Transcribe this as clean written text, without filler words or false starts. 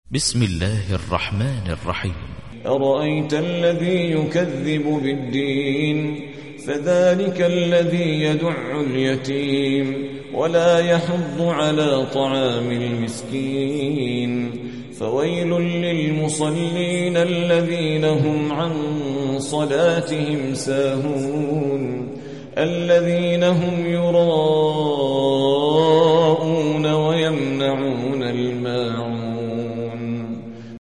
بسم الله الرحمن الرحيم. أرأيت الذي يكذب بالدين فذلك الذي يدع اليتيم ولا يحض على طعام المسكين فويل للمصلين الذين هم عن صلاتهم ساهون الذين هم يراءون